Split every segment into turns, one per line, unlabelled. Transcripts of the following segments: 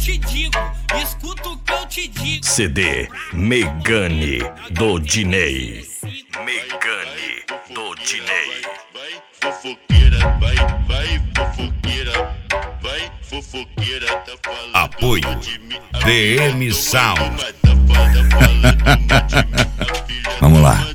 te digo, escuta o que eu te digo.
CD Megane do Diney. Megane do Diney.
Vai fofoqueira, vai fofoqueira, vai fofoqueira, tá falando.
Apoio DM Sound. Vamos lá.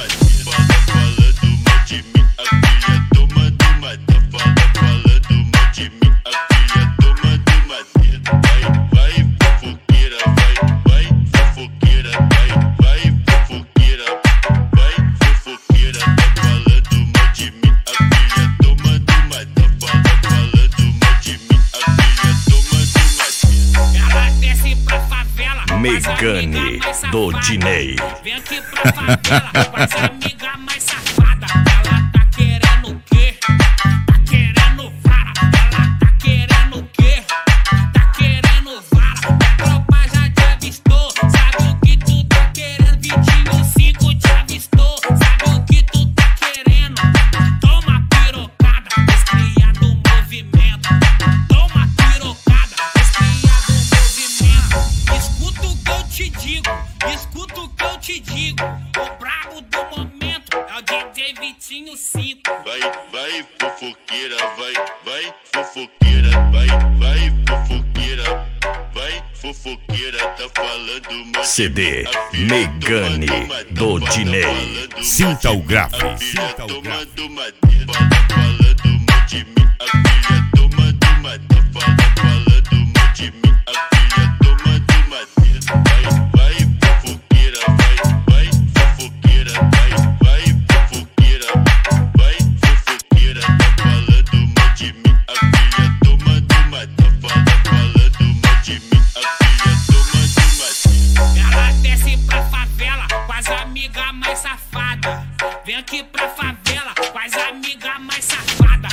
Megane do Diney.
Vem aqui pra favela, com as amigas mais safada. Ela tá querendo o quê? Tá querendo vara. Ela tá querendo o quê? Tá querendo vara. A tropa já te avistou, sabe o que tu tá querendo? 25 te avistou, sabe o que tu tá querendo? Toma pirocada, descria do movimento. Toma pirocada, descria do movimento. Escuta o que eu te digo, escuta o que eu te digo. O brabo do momento é o DJ Vitinho 5.
Vai fofoqueira, vai fofoqueira, vai fofoqueira, vai fofoqueira, tá falando.
CD Megane do Diney.
Sinta o grave.
Sinta o grave. Falando de mim, a filha tomando uma, falando de mim, a filha tomando uma. Vai fofoqueira, vai fofoqueira, vai fofoqueira, vai fofoqueira, tá falando de mim, a filha tomando uma, falando de mim, a filha tomando uma.
Ela desce pra favela com as amigas mais safadas. Vem aqui pra favela com as amigas mais safadas.